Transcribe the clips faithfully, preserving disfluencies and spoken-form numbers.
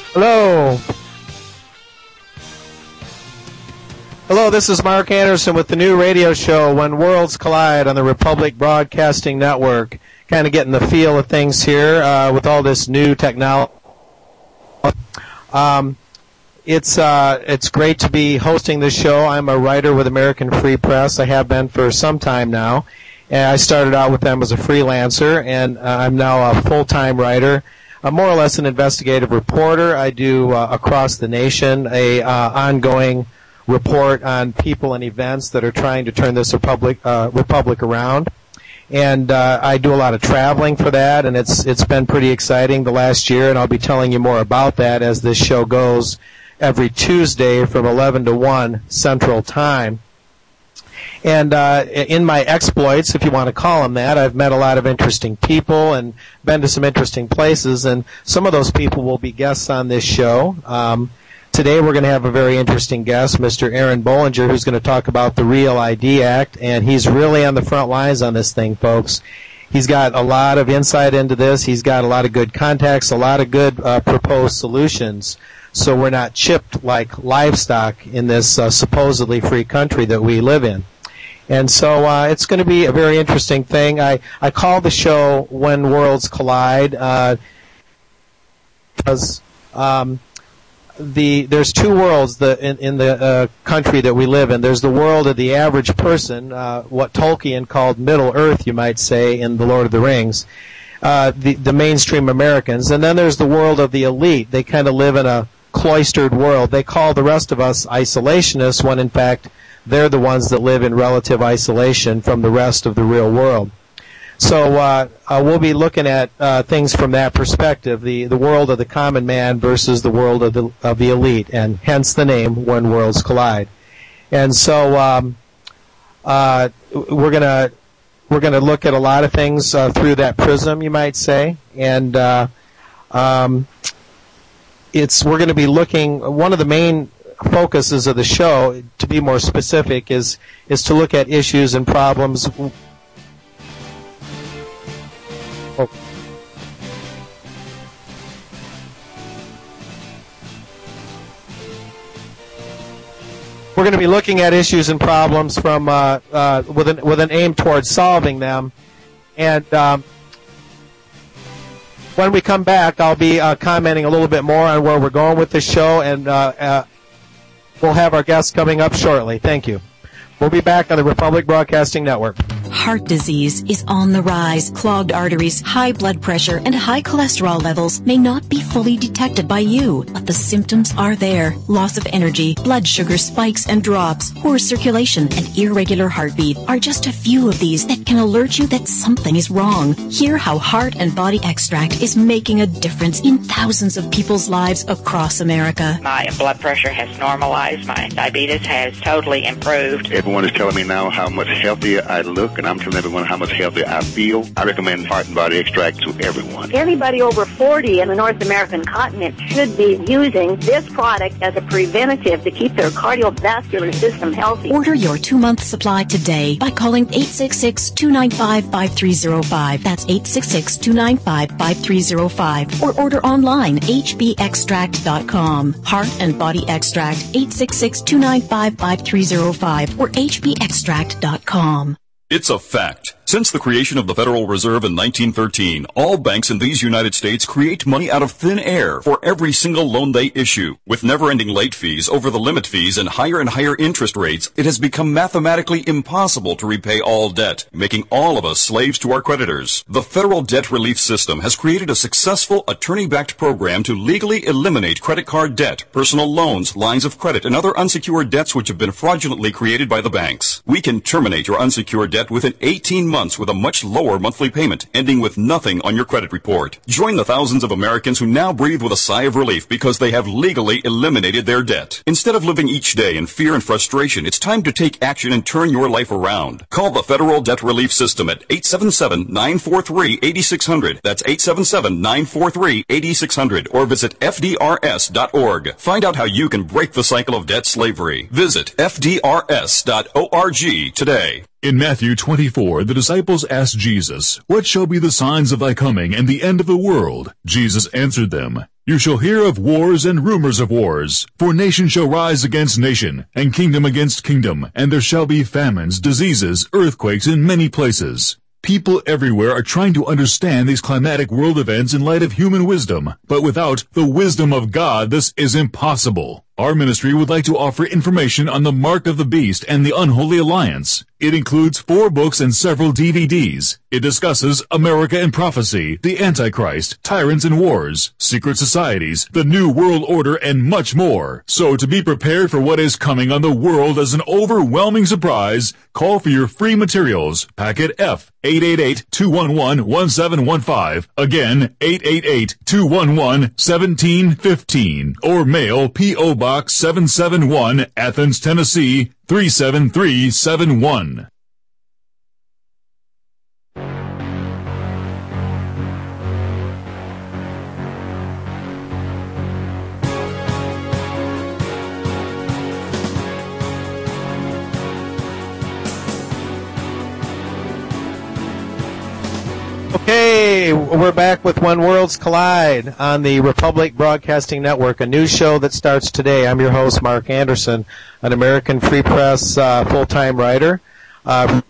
Hello. Hello, this is Mark Anderson with the new radio show, When Worlds Collide, on the Republic Broadcasting Network. Kind of getting the feel of things here uh, with all this new technology. Um, it's uh, it's great to be hosting this show. I'm a writer with American Free Press. I have been for some time now. And I started out with them as a freelancer, and uh, I'm now a full-time writer. I'm more or less an investigative reporter. I do uh, across the nation a uh, ongoing report on people and events that are trying to turn this republic uh, republic around, and uh, I do a lot of traveling for that, and it's it's been pretty exciting the last year, and I'll be telling you more about that as this show goes every Tuesday from eleven to one Central Time. And uh, in my exploits, if you want to call them that, I've met a lot of interesting people and been to some interesting places, and some of those people will be guests on this show. Um, today we're going to have a very interesting guest, Mister Aaron Bollinger, who's going to talk about the Real I D Act, and he's really on the front lines on this thing, folks. He's got a lot of insight into this. He's got a lot of good contacts, a lot of good uh, proposed solutions, so we're not chipped like livestock in this uh, supposedly free country that we live in. And so uh, it's going to be a very interesting thing. I, I call the show When Worlds Collide uh, because um, the there's two worlds the, in, in the uh, country that we live in. There's the world of the average person, uh, what Tolkien called Middle Earth, you might say, in The Lord of the Rings, uh, the, the mainstream Americans. And then there's the world of the elite. They kind of live in a cloistered world. They call the rest of us isolationists when, in fact, they're the ones that live in relative isolation from the rest of the real world. So uh, uh, we'll be looking at uh, things from that perspective, the, the world of the common man versus the world of the of the elite, and hence the name When Worlds Collide. And so um, uh, we're gonna we're gonna look at a lot of things uh, through that prism, you might say, and uh, um, it's we're going to be looking. One of the main focuses of the show, to be more specific, is is to look at issues and problems. Oh. We're going to be looking at issues and problems from uh, uh, with an with an aim towards solving them, and um, when we come back, I'll be uh, commenting a little bit more on where we're going with this show, and uh, uh, we'll have our guests coming up shortly. Thank you. We'll be back on the Republic Broadcasting Network. Heart disease is on the rise. Clogged arteries, high blood pressure, and high cholesterol levels may not be fully detected by you, but the symptoms are there. Loss of energy, blood sugar spikes and drops, poor circulation, and irregular heartbeat are just a few of these that can alert you that something is wrong. Hear how Heart and Body Extract is making a difference in thousands of people's lives across America. My blood pressure has normalized. My diabetes has totally improved. Everyone is telling me now how much healthier I look, and I'm telling everyone how much healthier I feel. I recommend Heart and Body Extract to everyone. Anybody over forty in the North American continent should be using this product as a preventative to keep their cardiovascular system healthy. Order your two-month supply today by calling eight six six, two nine five, five three zero five. That's eight six six, two nine five, five three zero five. Or order online, h b extract dot com. Heart and Body Extract, eight six six, two nine five, five three zero five or h b extract dot com. It's a fact. Since the creation of the Federal Reserve in nineteen thirteen, all banks in these United States create money out of thin air for every single loan they issue. With never-ending late fees, over-the-limit fees, and higher and higher interest rates, it has become mathematically impossible to repay all debt, making all of us slaves to our creditors. The Federal Debt Relief System has created a successful attorney-backed program to legally eliminate credit card debt, personal loans, lines of credit, and other unsecured debts which have been fraudulently created by the banks. We can terminate your unsecured debt within eighteen months with a much lower monthly payment, ending with nothing on your credit report. Join the thousands of Americans who now breathe with a sigh of relief because they have legally eliminated their debt. Instead of living each day in fear and frustration, it's time to take action and turn your life around. Call the Federal Debt Relief System at eight seven seven, nine four three, eight six zero zero. That's eight seven seven, nine four three, eight six zero zero. Or visit F D R S dot org. Find out how you can break the cycle of debt slavery. Visit F D R S dot org today. In Matthew twenty-four, the disciples asked Jesus, "What shall be the signs of thy coming and the end of the world?" Jesus answered them, "You shall hear of wars and rumors of wars. For nation shall rise against nation, and kingdom against kingdom, and there shall be famines, diseases, earthquakes in many places." People everywhere are trying to understand these climatic world events in light of human wisdom, but without the wisdom of God, this is impossible. Our ministry would like to offer information on the Mark of the Beast and the Unholy Alliance. It includes four books and several D V Ds. It discusses America and prophecy, the Antichrist, tyrants and wars, secret societies, the New World Order, and much more. So to be prepared for what is coming on the world as an overwhelming surprise, call for your free materials. Packet F, eight eight eight, two one one, one seven one five. Again, eight eight eight, two one one, one seven one five. Or mail P O Box seven seven one, Athens, Tennessee, three seven three seven one. Okay, we're back with When Worlds Collide on the Republic Broadcasting Network, a new show that starts today. I'm your host, Mark Anderson, an American Free Press uh, full-time writer. Uh,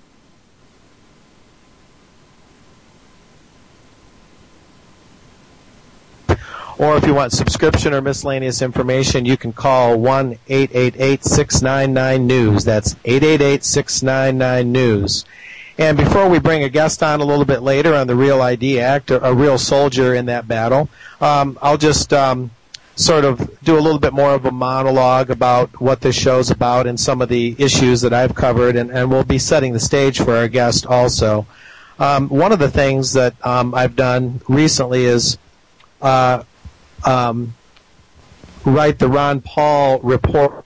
or if you want subscription or miscellaneous information, you can call one eight eight eight, six nine nine, news. That's eight eight eight, six nine nine, news. And before we bring a guest on a little bit later on the Real I D Act, a, a real soldier in that battle, um, I'll just um, sort of do a little bit more of a monologue about what this show's about and some of the issues that I've covered, and, and we'll be setting the stage for our guest also. Um, one of the things that um, I've done recently is uh, um, write the Ron Paul report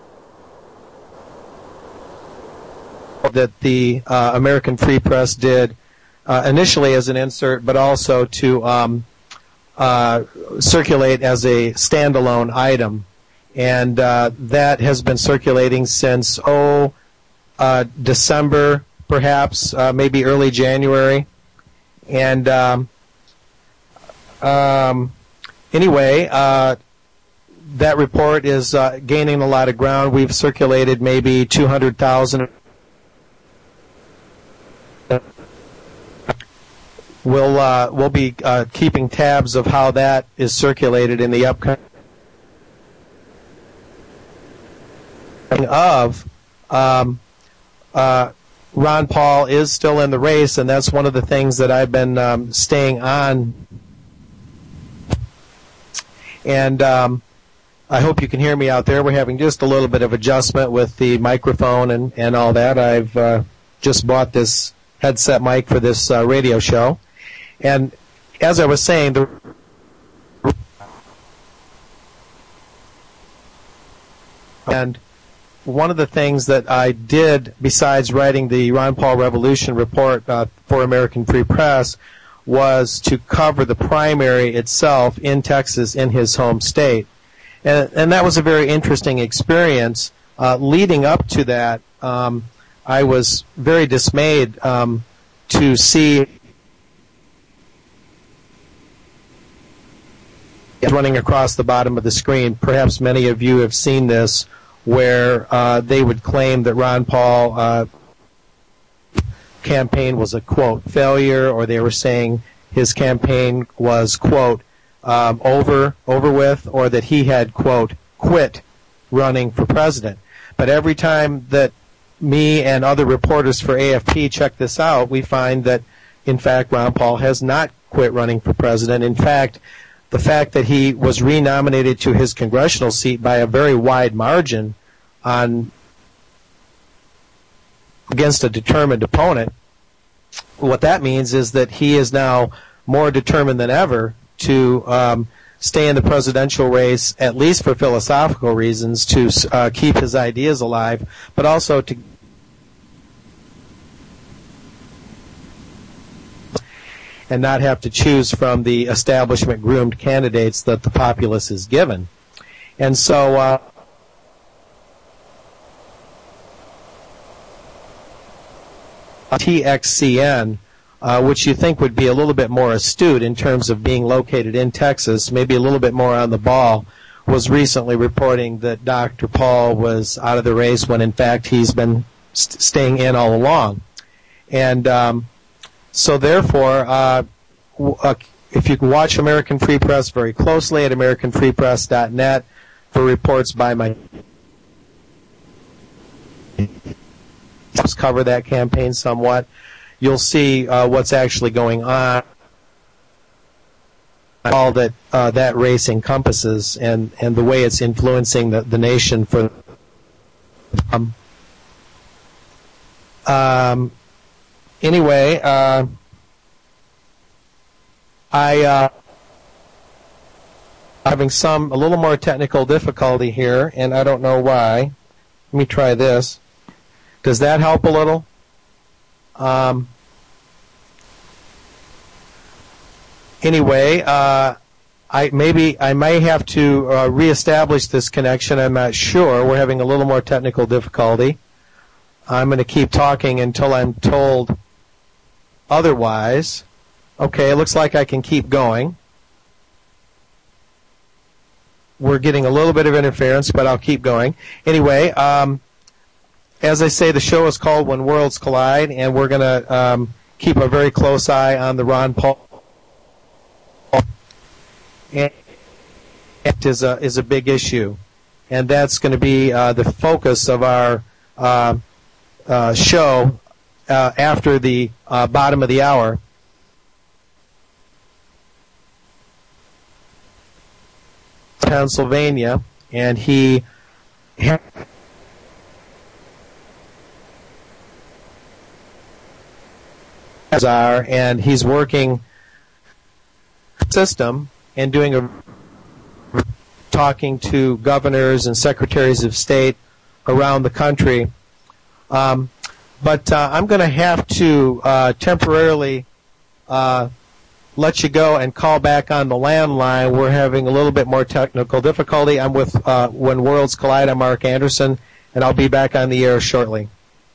that the uh, American Free Press did uh, initially as an insert, but also to um, uh, circulate as a standalone item. And uh, that has been circulating since, oh, uh, December, perhaps, uh, maybe early January. And um, um, anyway, uh, that report is uh, gaining a lot of ground. We've circulated maybe two hundred thousand. We'll uh, we'll be uh, keeping tabs of how that is circulated in the upcoming of um, uh, Ron Paul is still in the race, and that's one of the things that I've been um, staying on. And um, I hope you can hear me out there. We're having just a little bit of adjustment with the microphone and, and all that. I've uh, just bought this headset mic for this uh, radio show. And as I was saying, the and one of the things that I did, besides writing the Ron Paul Revolution report uh, for American Free Press, was to cover the primary itself in Texas, in his home state. And, and that was a very interesting experience. Uh, leading up to that, um, I was very dismayed um, to see running across the bottom of the screen. Perhaps many of you have seen this, where uh, they would claim that Ron Paul uh, campaign was a, quote, failure, or they were saying his campaign was, quote, um, over, over with, or that he had, quote, quit running for president. But every time that me and other reporters for A F P check this out, we find that, in fact, Ron Paul has not quit running for president. In fact, the fact that he was renominated to his congressional seat by a very wide margin on against a determined opponent, what that means is that he is now more determined than ever to um, stay in the presidential race, at least for philosophical reasons, to uh, keep his ideas alive, but also to and not have to choose from the establishment groomed candidates that the populace is given. And so uh, T X C N, uh, which you think would be a little bit more astute in terms of being located in Texas, maybe a little bit more on the ball, was recently reporting that Doctor Paul was out of the race when, in fact, he's been st- staying in all along. And um, so, therefore, uh, w- uh, if you can watch American Free Press very closely at american free press dot net for reports by my cover that campaign somewhat, you'll see uh, what's actually going on, all that uh, that race encompasses, and, and the way it's influencing the, the nation. For um, um anyway, uh, I uh, having some a little more technical difficulty here, and I don't know why. Let me try this. Does that help a little? Um, anyway, uh, I maybe I may have to uh, reestablish this connection. I'm not sure. We're having a little more technical difficulty. I'm going to keep talking until I'm told otherwise. Okay, it looks like I can keep going. We're getting a little bit of interference, but I'll keep going. Anyway, um, as I say, the show is called When Worlds Collide, and we're going to um, keep a very close eye on the Ron Paul. And it is a is a big issue, and that's going to be uh, the focus of our uh, uh, show uh, after the uh, bottom of the hour. Pennsylvania, and he are, and he's working system and doing a talking to governors and secretaries of state around the country. Um, but uh, I'm going to have to uh, temporarily uh, let you go and call back on the landline. We're having a little bit more technical difficulty. I'm with uh, When Worlds Collide. I'm Mark Anderson, and I'll be back on the air shortly.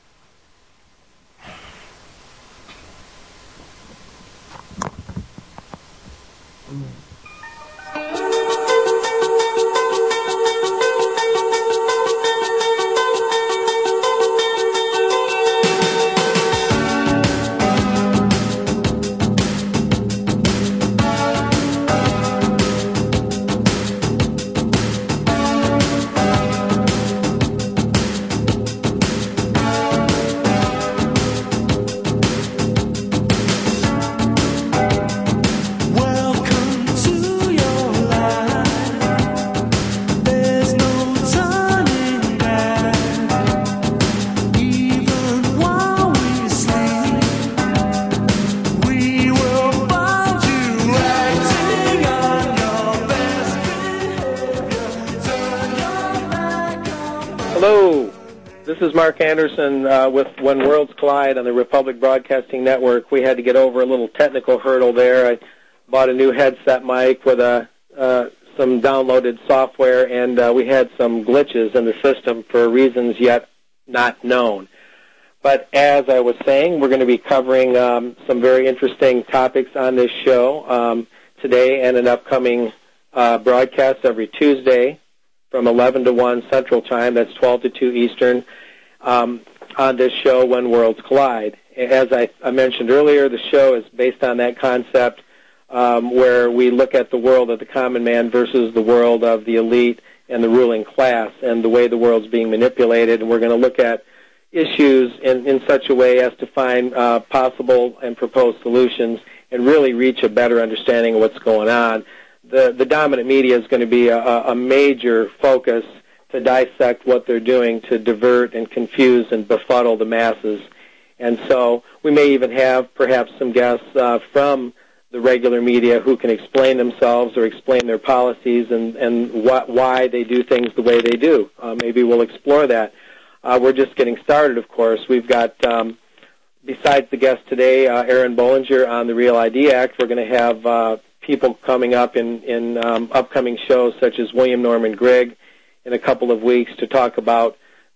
This is Mark Anderson uh, with When Worlds Collide on the Republic Broadcasting Network. We had to get over a little technical hurdle there. I bought a new headset mic with a, uh, some downloaded software, and uh, we had some glitches in the system for reasons yet not known. But as I was saying, we're going to be covering um, some very interesting topics on this show um, today and an upcoming uh, broadcast every Tuesday from eleven to one Central Time. That's twelve to two Eastern. Um, on this show, When Worlds Collide. As I, I mentioned earlier, the show is based on that concept um, where we look at the world of the common man versus the world of the elite and the ruling class and the way the world's being manipulated. And we're going to look at issues in, in such a way as to find uh, possible and proposed solutions and really reach a better understanding of what's going on. The, the dominant media is going to be a, a major focus to dissect what they're doing to divert and confuse and befuddle the masses. And so we may even have perhaps some guests uh, from the regular media who can explain themselves or explain their policies and, and wh- why they do things the way they do. Uh, maybe we'll explore that. Uh, we're just getting started, of course. We've got, um, besides the guest today, uh, Aaron Bollinger on the Real I D Act, we're going to have uh, people coming up in, in um, upcoming shows such as William Norman Grigg in a couple of weeks to talk about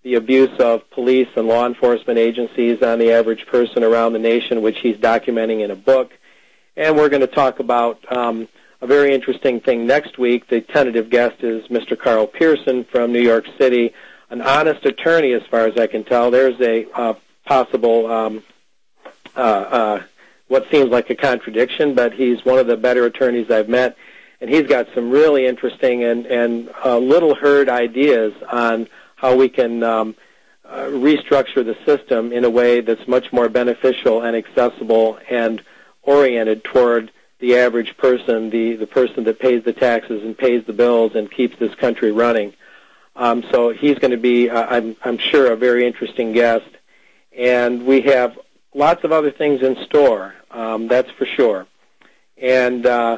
the abuse of police and law enforcement agencies on the average person around the nation, which he's documenting in a book. And we're going to talk about um, a very interesting thing next week. The tentative guest is Mister Carl Pearson from New York City, an honest attorney as far as I can tell. There's a uh, possible, um, uh, uh, what seems like a contradiction, but he's one of the better attorneys I've met, and he's got some really interesting and, and uh, little-heard ideas on how we can um, uh, restructure the system in a way that's much more beneficial and accessible and oriented toward the average person, the, the person that pays the taxes and pays the bills and keeps this country running. Um, so he's going to be, uh, I'm, I'm sure, a very interesting guest. And we have lots of other things in store, um, that's for sure. And uh,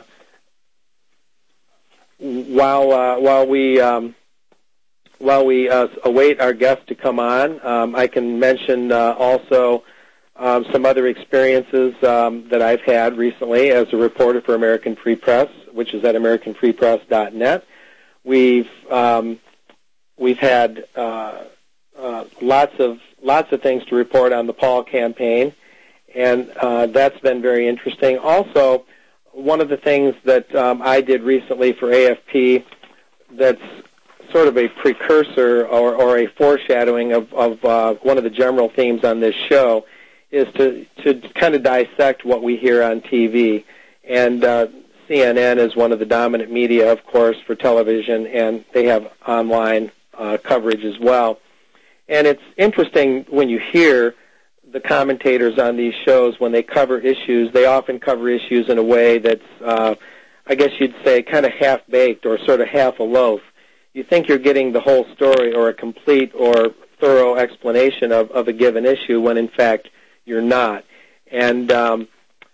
while uh, while we um, while we uh, await our guest to come on, um, I can mention uh, also um, some other experiences um, that I've had recently as a reporter for American Free Press, which is at American Free Press dot net. We've um, we've had uh, uh, lots of lots of things to report on the Paul campaign, and uh, that's been very interesting. Also, one of the things that um, I did recently for A F P that's sort of a precursor or, or a foreshadowing of, of uh, one of the general themes on this show is to, to kind of dissect what we hear on T V. And uh, C N N is one of the dominant media, of course, for television, and they have online uh, coverage as well. And it's interesting when you hear the commentators on these shows, when they cover issues, they often cover issues in a way that's, uh, I guess you'd say, kind of half-baked or sort of half a loaf. You think you're getting the whole story or a complete or thorough explanation of, of a given issue when, in fact, you're not. And um,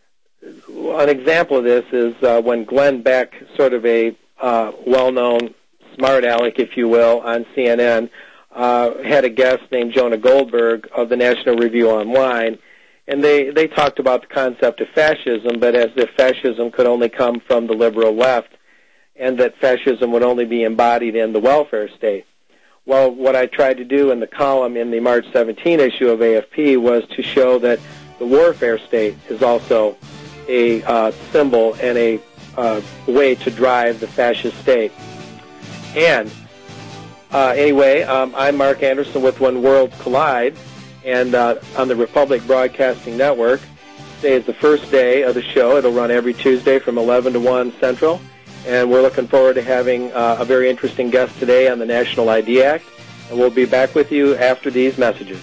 an example of this is uh, when Glenn Beck, sort of a uh, well-known smart aleck, if you will, on C N N, Uh, had a guest named Jonah Goldberg of the National Review Online, and they, they talked about the concept of fascism, but as if fascism could only come from the liberal left, and that fascism would only be embodied in the welfare state. Well, what I tried to do in the column in the March seventeenth issue of A F P was to show that the warfare state is also a uh, symbol and a uh, way to drive the fascist state. And Uh, anyway, um, I'm Mark Anderson with When Worlds Collide, and uh, on the Republic Broadcasting Network. Today is the first day of the show. It'll run every Tuesday from eleven to one Central, and we're looking forward to having uh, a very interesting guest today on the National I D Act, and we'll be back with you after these messages.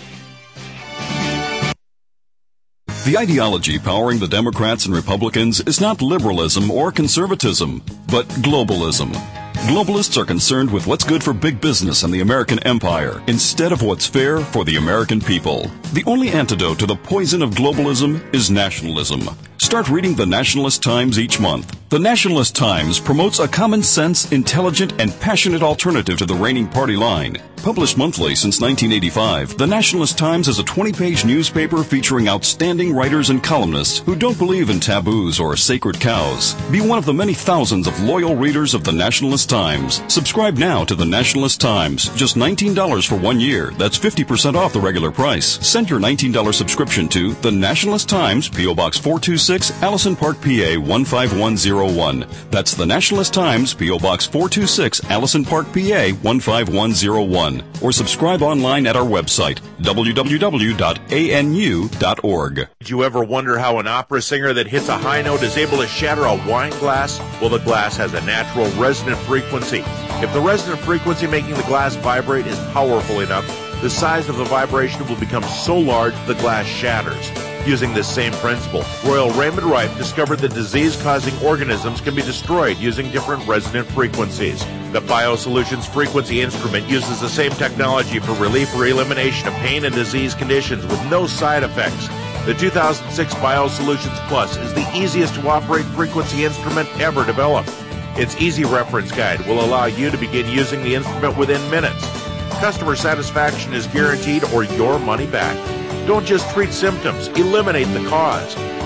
The ideology powering the Democrats and Republicans is not liberalism or conservatism, but globalism. Globalists are concerned with what's good for big business and the American empire instead of what's fair for the American people. The only antidote to the poison of globalism is nationalism. Start reading the Nationalist Times each month. The Nationalist Times promotes a common sense, intelligent, and passionate alternative to the reigning party line. Published monthly since nineteen eighty-five, the Nationalist Times is a twenty-page newspaper featuring outstanding writers and columnists who don't believe in taboos or sacred cows. Be one of the many thousands of loyal readers of the Nationalist Times. Subscribe now to the Nationalist Times. Just nineteen dollars for one year. That's fifty percent off the regular price. Send your nineteen dollars subscription to the Nationalist Times, P O. Box four two six, Allison Park, P A one five one zero one. That's the Nationalist Times, P O. Box four two six, Allison Park, P A one five one zero one. Or subscribe online at our website, w w w dot a n u dot org. Did you ever wonder how an opera singer that hits a high note is able to shatter a wine glass? Well, the glass has a natural resonant frequency. If the resonant frequency making the glass vibrate is powerful enough, the size of the vibration will become so large the glass shatters. Using this same principle, Royal Raymond Rife discovered that disease-causing organisms can be destroyed using different resonant frequencies. The BioSolutions Frequency Instrument uses the same technology for relief or elimination of pain and disease conditions with no side effects. The two thousand six BioSolutions Plus is the easiest to operate frequency instrument ever developed. Its easy reference guide will allow you to begin using the instrument within minutes. Customer satisfaction is guaranteed or your money back. Don't just treat symptoms, eliminate the cause.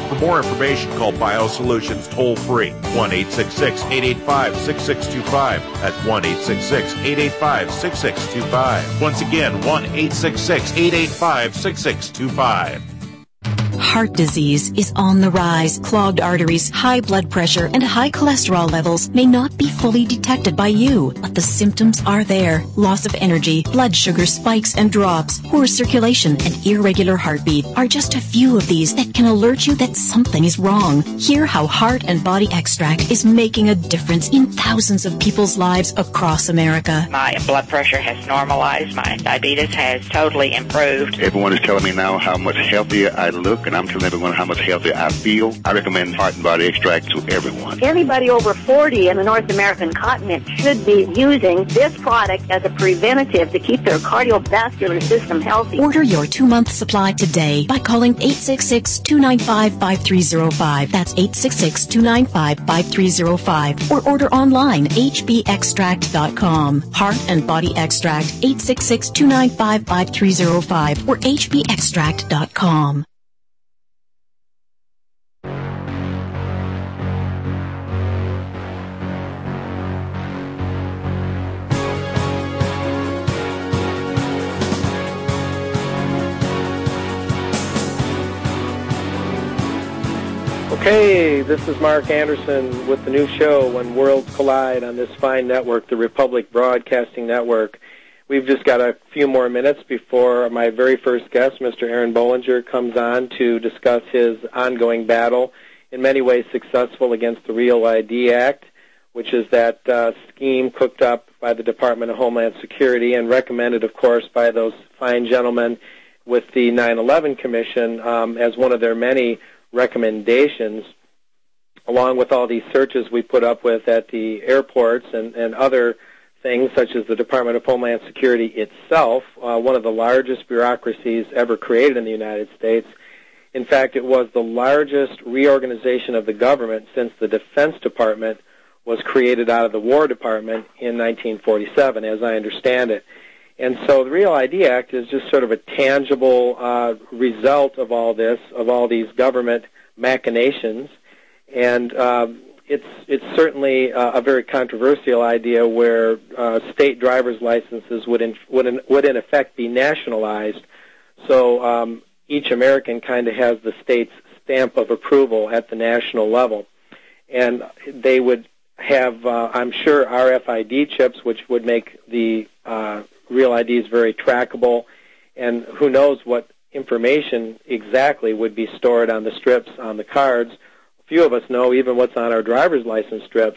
For more information, call BioSolutions toll-free, one eight six six, eight eight five, six six two five. That's one eight six six, eight eight five, six six two five. Once again, one eight six six, eight eight five, six six two five. Heart disease is on the rise. Clogged arteries, high blood pressure, and high cholesterol levels may not be fully detected by you, but the symptoms are there. Loss of energy, blood sugar spikes and drops, poor circulation, and irregular heartbeat are just a few of these that can alert you that something is wrong. Hear how Heart and Body Extract is making a difference in thousands of people's lives across America. My blood pressure has normalized. My diabetes has totally improved. Everyone is telling me now how much healthier I look, and I'm telling everyone how much healthier I feel. I recommend Heart and Body Extract to everyone. Anybody over forty in the North American continent should be using this product as a preventative to keep their cardiovascular system healthy. Order your two-month supply today by calling eight six six, two nine five, five three zero five. That's eight six six, two nine five, five three zero five. Or order online, h b extract dot com. Heart and Body Extract, eight six six, two nine five, five three zero five or h b extract dot com. Okay, this is Mark Anderson with the new show, When Worlds Collide, on this fine network, the Republic Broadcasting Network. We've just got a few more minutes before my very first guest, Mister Aaron Bollinger, comes on to discuss his ongoing battle, in many ways successful, against the Real I D Act, which is that uh, scheme cooked up by the Department of Homeland Security and recommended, of course, by those fine gentlemen with the nine eleven Commission um, as one of their many recommendations, along with all these searches we put up with at the airports and, and other things, such as the Department of Homeland Security itself, uh, one of the largest bureaucracies ever created in the United States. In fact, it was the largest reorganization of the government since the Defense Department was created out of the War Department in nineteen forty-seven, as I understand it. And so the Real I D Act is just sort of a tangible uh, result of all this, of all these government machinations. And um, it's it's certainly uh, a very controversial idea where uh, state driver's licenses would in, would in, would in effect be nationalized. So um, each American kind of has the state's stamp of approval at the national level. And they would have, uh, I'm sure, R F I D chips, which would make the uh, Real I Ds very trackable, and who knows what information exactly would be stored on the strips on the cards. Few of us know even what's on our driver's license strips.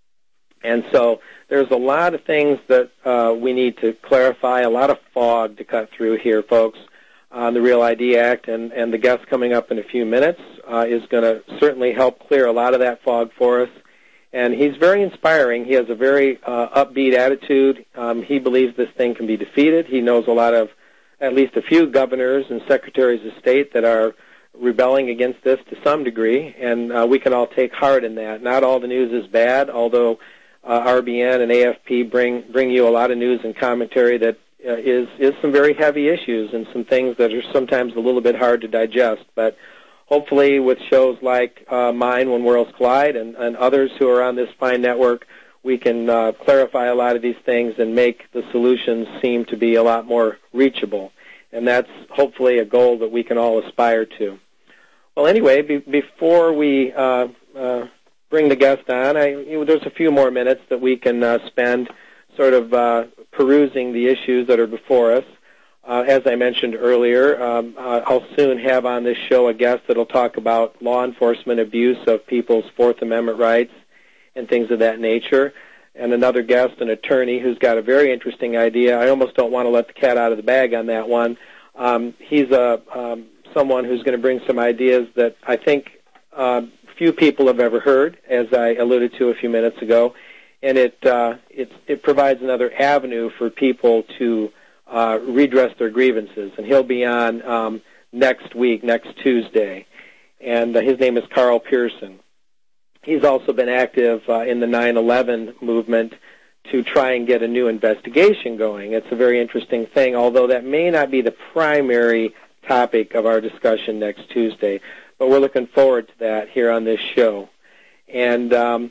And so there's a lot of things that uh, we need to clarify, a lot of fog to cut through here, folks, on the Real I D Act, and, and the guest coming up in a few minutes uh, is going to certainly help clear a lot of that fog for us. And he's very inspiring. He has a very uh, upbeat attitude. Um, he believes this thing can be defeated. He knows a lot of, at least a few governors and secretaries of state that are rebelling against this to some degree, and uh, we can all take heart in that. Not all the news is bad, although uh, R B N and A F P bring bring you a lot of news and commentary that uh, is is some very heavy issues and some things that are sometimes a little bit hard to digest. But hopefully with shows like uh, mine, When Worlds Collide, and, and others who are on this fine network, we can uh, clarify a lot of these things and make the solutions seem to be a lot more reachable. And that's hopefully a goal that we can all aspire to. Well, anyway, be, before we uh, uh, bring the guest on, I, you know, there's a few more minutes that we can uh, spend sort of uh, perusing the issues that are before us. Uh, as I mentioned earlier, um, uh, I'll soon have on this show a guest that will talk about law enforcement abuse of people's Fourth Amendment rights and things of that nature, and another guest, an attorney, who's got a very interesting idea. I almost don't want to let the cat out of the bag on that one. Um, he's a um, someone who's going to bring some ideas that I think uh, few people have ever heard, as I alluded to a few minutes ago, and it uh, it, it provides another avenue for people to Uh, redress their grievances, and he'll be on um, next week, next Tuesday, and uh, his name is Carl Pearson. He's also been active uh, in the nine eleven movement to try and get a new investigation going. It's a very interesting thing, although that may not be the primary topic of our discussion next Tuesday. but we're looking forward to that here on this show. And um,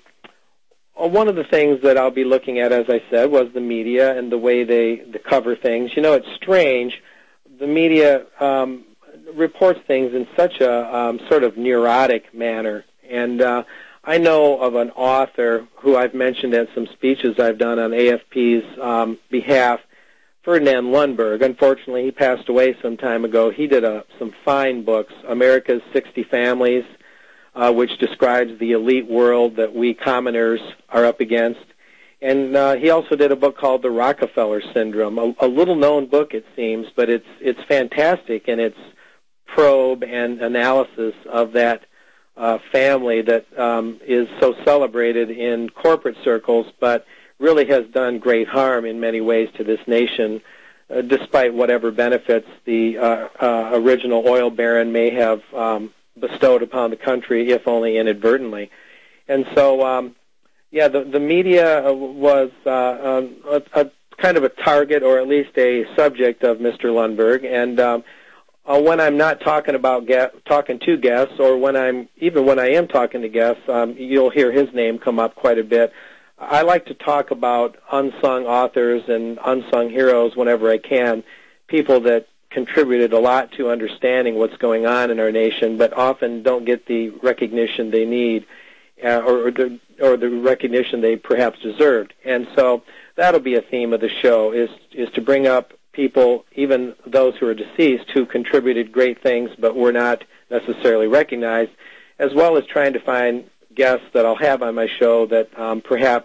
one of the things that I'll be looking at, as I said, was the media and the way they, they cover things. You know, it's strange. The media um, reports things in such a um, sort of neurotic manner. And uh, I know of an author who I've mentioned at some speeches I've done on A F P's um, behalf, Ferdinand Lundberg. Unfortunately, he passed away some time ago. He did a, some fine books, America's sixty Families, uh, which describes the elite world that we commoners are up against. And uh, he also did a book called The Rockefeller Syndrome, a, a little-known book, it seems, but it's it's fantastic in its probe and analysis of that uh, family that um, is so celebrated in corporate circles, but really has done great harm in many ways to this nation, uh, despite whatever benefits the uh, uh, original oil baron may have um, bestowed upon the country, if only inadvertently. And so, um, yeah, the, the media was uh, um, a, a kind of a target, or at least a subject of Mister Lundberg. And um, uh, when I'm not talking about ga- talking to guests, or when I'm even when I am talking to guests, um, you'll hear his name come up quite a bit. I like to talk about unsung authors and unsung heroes whenever I can, people that contributed a lot to understanding what's going on in our nation, but often don't get the recognition they need, uh, or, or, the, or the recognition they perhaps deserved. And so that'll be a theme of the show, is is to bring up people, even those who are deceased, who contributed great things but were not necessarily recognized, as well as trying to find guests that I'll have on my show that um, perhaps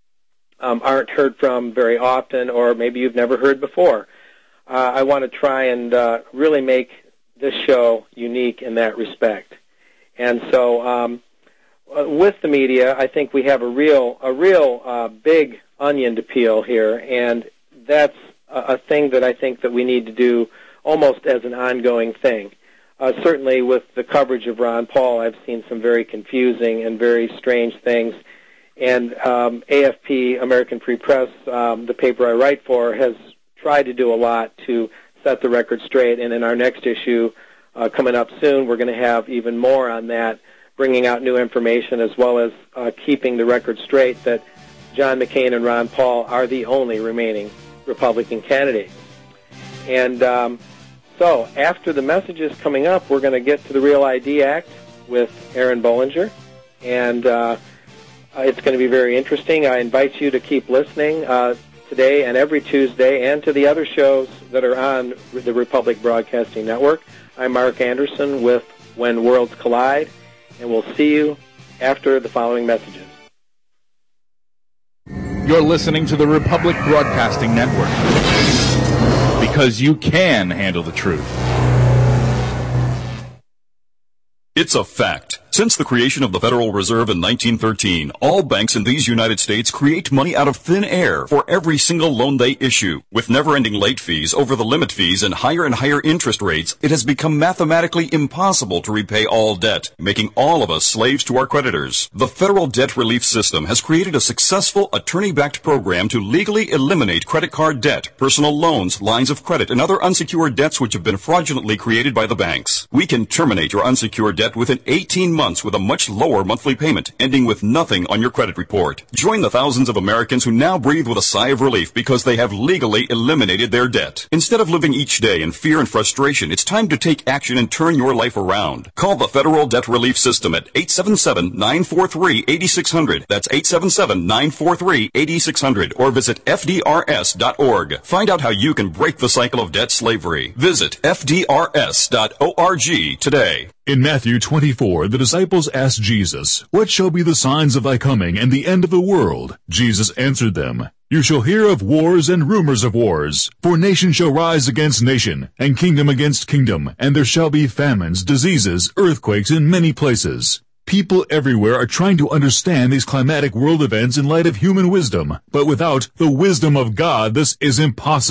um, aren't heard from very often, or maybe you've never heard before. Uh, I want to try and uh, really make this show unique in that respect. And so um, with the media, I think we have a real, a real uh, big onion to peel here, and that's a, a thing that I think that we need to do almost as an ongoing thing. Uh, certainly with the coverage of Ron Paul, I've seen some very confusing and very strange things. And um, A F P, American Free Press, um, the paper I write for, has tried to do a lot to set the record straight. And in our next issue uh, coming up soon, we're going to have even more on that, bringing out new information, as well as uh, keeping the record straight that John McCain and Ron Paul are the only remaining Republican candidates. And um, So after the messages coming up, we're going to get to the Real I D Act with Aaron Bollinger, and uh, it's going to be very interesting. I invite you to keep listening uh, today and every Tuesday, and to the other shows that are on the Republic Broadcasting Network. I'm Mark Anderson with When Worlds Collide, and we'll see you after the following messages. You're listening to the Republic Broadcasting Network, because you can handle the truth. It's a fact. Since the creation of the Federal Reserve in nineteen thirteen, all banks in these United States create money out of thin air for every single loan they issue. With never-ending late fees, over-the-limit fees, and higher and higher interest rates, it has become mathematically impossible to repay all debt, making all of us slaves to our creditors. The Federal Debt Relief System has created a successful attorney-backed program to legally eliminate credit card debt, personal loans, lines of credit, and other unsecured debts which have been fraudulently created by the banks. We can terminate your unsecured debt within eighteen months with a much lower monthly payment, ending with nothing on your credit report. Join the thousands of Americans who now breathe with a sigh of relief because they have legally eliminated their debt. Instead of living each day in fear and frustration, it's time to take action and turn your life around. Call the Federal Debt Relief System at eight seven seven, nine four three, eight six zero zero. That's eight seven seven, nine four three, eight six zero zero. Or visit F D R S dot org. Find out how you can break the cycle of debt slavery. Visit F D R S dot org today. In Matthew twenty-four, the disciples asked Jesus, "What shall be the signs of thy coming and the end of the world?" Jesus answered them, "You shall hear of wars and rumors of wars. For nation shall rise against nation, and kingdom against kingdom, and there shall be famines, diseases, earthquakes in many places." People everywhere are trying to understand these climatic world events in light of human wisdom, but without the wisdom of God, this is impossible.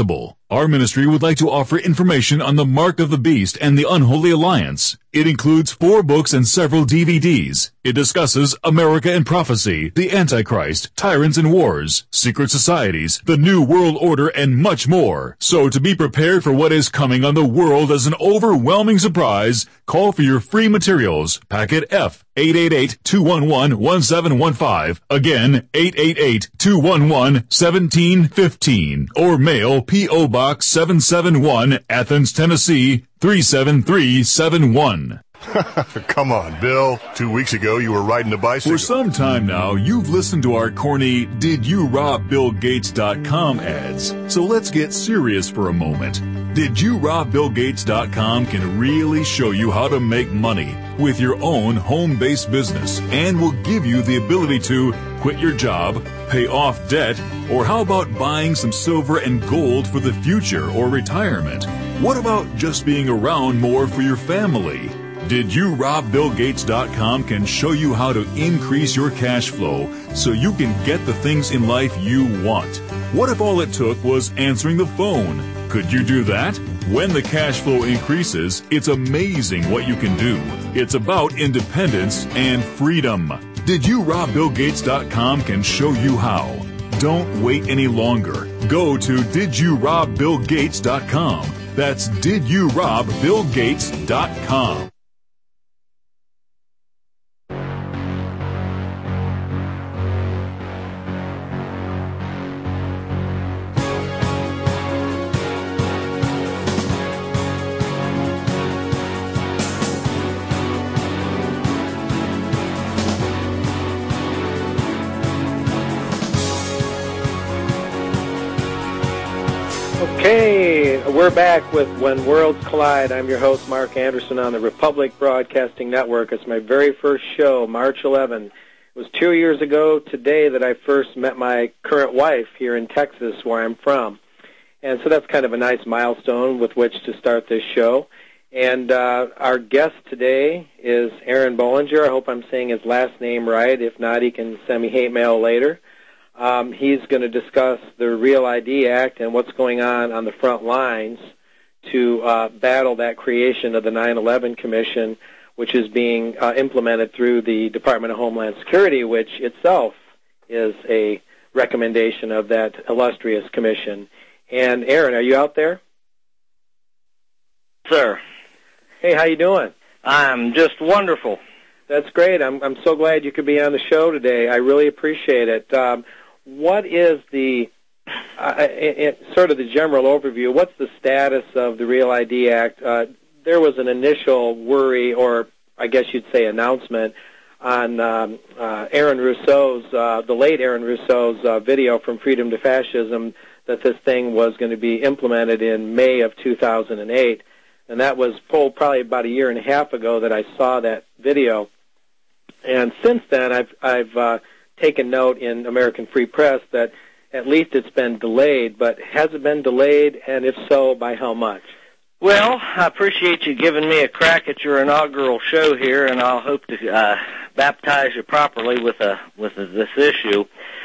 Our ministry would like to offer information on the Mark of the Beast and the Unholy Alliance. It includes four books and several D V Ds. It discusses America and Prophecy, the Antichrist, Tyrants and Wars, Secret Societies, the New World Order, and much more. So to be prepared for what is coming on the world as an overwhelming surprise, call for your free materials. Packet F, eight eight eight, two one one, one seven one five. Again, eight eight eight, two one one, one seven one five. Or mail P O Box seven seven one, Athens, Tennessee, three seven three seven one. Come on, Bill. Two weeks ago, you were riding a bicycle. For some time now, you've listened to our corny Did You Rob Bill Gates dot com ads. So let's get serious for a moment. Did You Rob Bill Gates dot com can really show you how to make money with your own home-based business and will give you the ability to quit your job, pay off debt, or how about buying some silver and gold for the future or retirement? What about just being around more for your family? Did You Rob Bill Gates dot com can show you how to increase your cash flow so you can get the things in life you want. What if all it took was answering the phone? Could you do that? When the cash flow increases, it's amazing what you can do. It's about independence and freedom. Did You Rob Bill Gates dot com can show you how. Don't wait any longer. Go to Did You Rob Bill Gates dot com. That's Did You Rob Bill Gates dot com. Okay, we're back with When Worlds Collide. I'm your host, Mark Anderson, on the Republic Broadcasting Network. It's my very first show, March eleventh. It was two years ago today that I first met my current wife here in Texas, where I'm from. And so that's kind of a nice milestone with which to start this show. And uh, our guest today is Aaron Bollinger. I hope I'm saying his last name right. If not, he can send me hate mail later. Um, he's going to discuss the Real I D Act and what's going on on the front lines to uh, battle that creation of the nine eleven Commission, which is being uh, implemented through the Department of Homeland Security, which itself is a recommendation of that illustrious commission. And Aaron, are you out there? Sir. Hey, how you doing? I'm just wonderful. That's great. I'm I'm so glad you could be on the show today. I really appreciate it. Um, what is the uh, it, it, sort of the general overview? What's the status of the Real I D Act? Uh, there was an initial worry, or I guess you'd say announcement, on um, uh, Aaron Rousseau's, uh, the late Aaron Rousseau's uh, video from Freedom to Fascism, that this thing was going to be implemented in May of two thousand eight. And that was pulled probably about a year and a half ago that I saw that video. And since then, I've I've uh, taken note in American Free Press that at least it's been delayed. But has it been delayed, and if so, by how much? Well, I appreciate you giving me a crack at your inaugural show here, and I'll hope to uh, baptize you properly with a with a, this issue.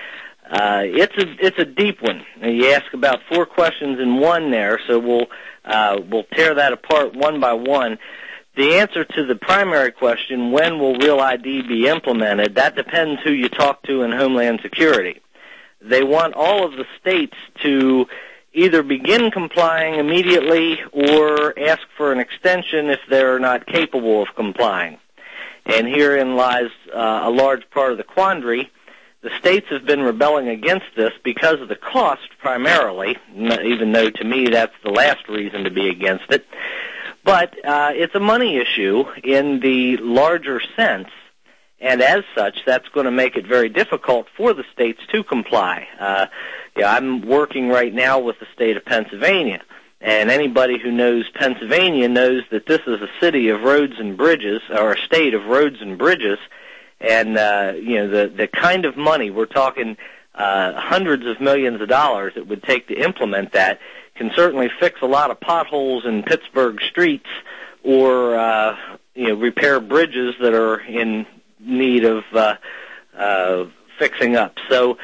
Uh, it's a it's a deep one. You ask about four questions in one there, so we'll uh, we'll tear that apart one by one. The answer to the primary question, when will Real I D be implemented, that depends who you talk to in Homeland Security. They want all of the states to either begin complying immediately or ask for an extension if they're not capable of complying. And herein lies uh, a large part of the quandary. The states have been rebelling against this because of the cost primarily, even though to me that's the last reason to be against it. But uh, it's a money issue in the larger sense, and as such, that's going to make it very difficult for the states to comply. Uh, yeah, I'm working right now with the state of Pennsylvania, and anybody who knows Pennsylvania knows that this is a city of roads and bridges, or a state of roads and bridges, and uh, you know the the kind of money we're talking uh, hundreds of millions of dollars it would take to implement that can certainly fix a lot of potholes in Pittsburgh streets, or uh, you know repair bridges that are in need of uh, uh, fixing up. So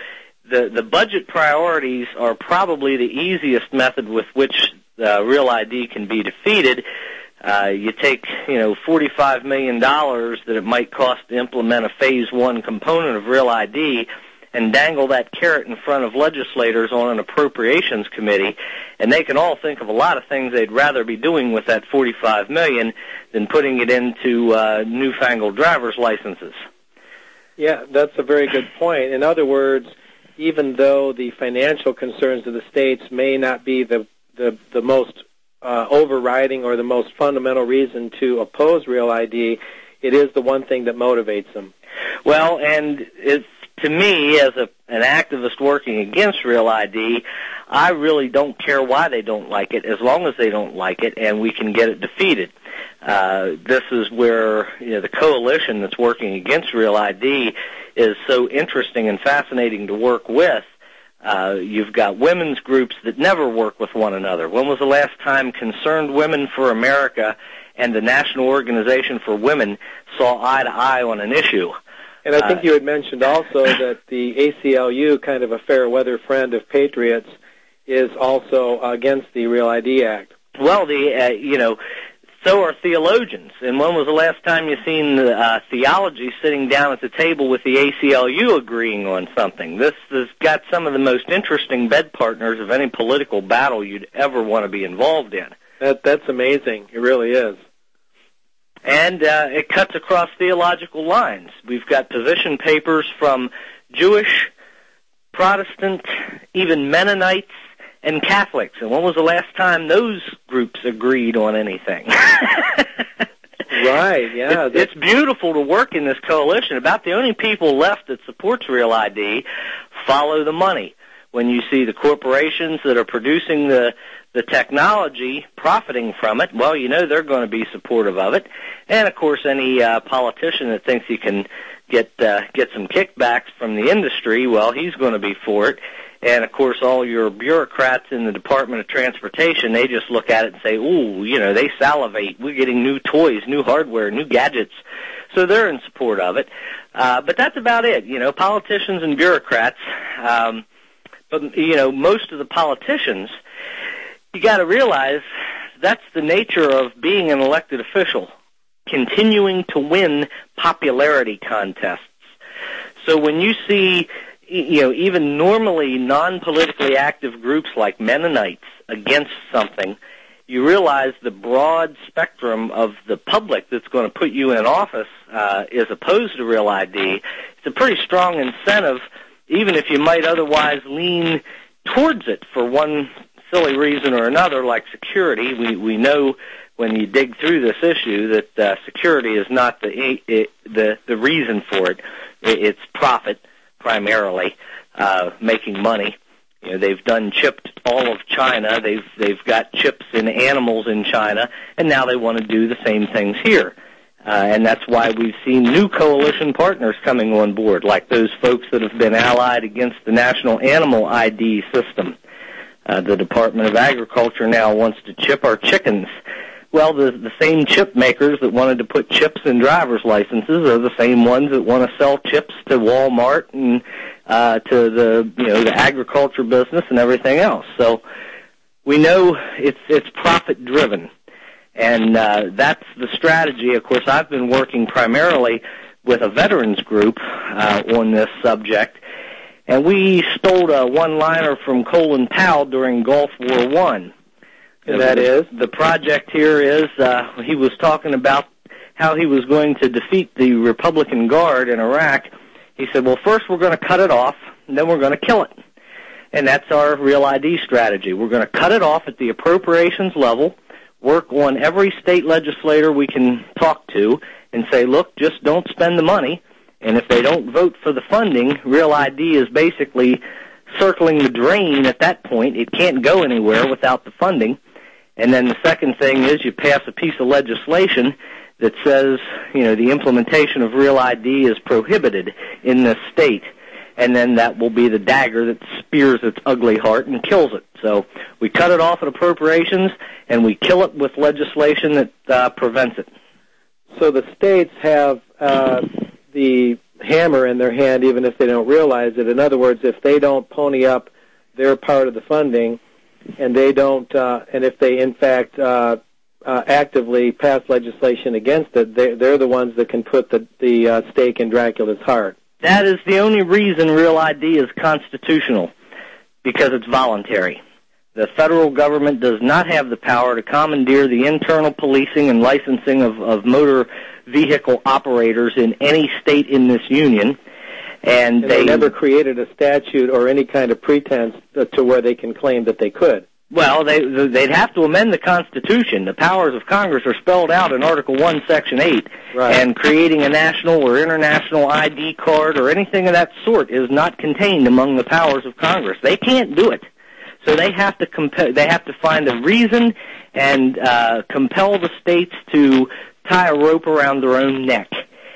the, the budget priorities are probably the easiest method with which uh, Real I D can be defeated. Uh, you take, you know, forty-five million dollars that it might cost to implement a phase one component of Real I D and dangle that carrot in front of legislators on an appropriations committee, and they can all think of a lot of things they'd rather be doing with that forty-five million dollars than putting it into uh, newfangled driver's licenses. Yeah, that's a very good point. In other words, even though the financial concerns of the states may not be the the, the most uh, overriding or the most fundamental reason to oppose Real I D, it is the one thing that motivates them. Well, and it's, to me, as a, an activist working against Real I D, I really don't care why they don't like it, as long as they don't like it and we can get it defeated. Uh, this is where, you know, the coalition that's working against Real I D is so interesting and fascinating to work with. Uh, you've got women's groups that never work with one another. When was the last time Concerned Women for America and the National Organization for Women saw eye to eye on an issue? And I think uh, you had mentioned also that the A C L U, kind of a fair weather friend of patriots, is also against the Real I D Act. Well, the uh, you know, so are theologians. And when was the last time you seen uh, theology sitting down at the table with the A C L U agreeing on something? This has got some of the most interesting bed partners of any political battle you'd ever want to be involved in. That that's amazing. It really is. And uh, it cuts across theological lines. We've got position papers from Jewish, Protestant, even Mennonites, and Catholics. And when was the last time those groups agreed on anything? Right, yeah. It's, it's beautiful to work in this coalition. About the only people left that supports Real I D follow the money. When you see the corporations that are producing the the technology profiting from it, well, you know they're going to be supportive of it. And, of course, any uh, politician that thinks he can get uh, get some kickbacks from the industry, well, he's going to be for it. And, of course, all your bureaucrats in the Department of Transportation, they just look at it and say, ooh, you know, they salivate. We're getting new toys, new hardware, new gadgets. So they're in support of it. Uh, but that's about it, you know, politicians and bureaucrats. Um, but, you know, most of the politicians, you got to realize that's the nature of being an elected official, continuing to win popularity contests. So when you see, you know, even normally non-politically active groups like Mennonites against something, you realize the broad spectrum of the public that's going to put you in office uh, is opposed to Real I D. It's a pretty strong incentive, even if you might otherwise lean towards it for one silly reason or another, like security. We we know when you dig through this issue that uh, security is not the it, the the reason for it. It's profit primarily, uh, making money. You know, they've done chipped all of China. They've they've got chips in animals in China, and now they want to do the same things here. Uh, and that's why we've seen new coalition partners coming on board, like those folks that have been allied against the National Animal I D system. Uh, the Department of Agriculture now wants to chip our chickens. Well, the, the same chip makers that wanted to put chips in driver's licenses are the same ones that want to sell chips to Walmart and uh, to the you know the agriculture business and everything else. So we know it's it's profit driven, and uh, that's the strategy. Of course, I've been working primarily with a veterans group uh, on this subject. And we stole a one-liner from Colin Powell during Gulf War One. And that is? The project here is, uh, he was talking about how he was going to defeat the Republican Guard in Iraq. He said, well, first we're going to cut it off, and then we're going to kill it. And that's our Real I D strategy. We're going to cut it off at the appropriations level, work on every state legislator we can talk to, and say, look, just don't spend the money. And if they don't vote for the funding, Real I D is basically circling the drain at that point. It can't go anywhere without the funding. And then the second thing is you pass a piece of legislation that says, you know, the implementation of Real I D is prohibited in this state. And then that will be the dagger that spears its ugly heart and kills it. So we cut it off at appropriations, and we kill it with legislation that uh, prevents it. So the states have uh, the hammer in their hand, even if they don't realize it. In other words, if they don't pony up their part of the funding, and they don't, uh, and if they in fact uh, uh, actively pass legislation against it, they, they're the ones that can put the the uh, stake in Dracula's heart. That is the only reason Real I D is constitutional, because it's voluntary. The federal government does not have the power to commandeer the internal policing and licensing of, of motor vehicle operators in any state in this union. And, and they, they never created a statute or any kind of pretense to where they can claim that they could. Well, they, they'd have to amend the Constitution. The powers of Congress are spelled out in Article one, Section eight. Right. And creating a national or international I D card or anything of that sort is not contained among the powers of Congress. They can't do it. So they have to comp- they have to find a reason and uh, compel the states to tie a rope around their own neck.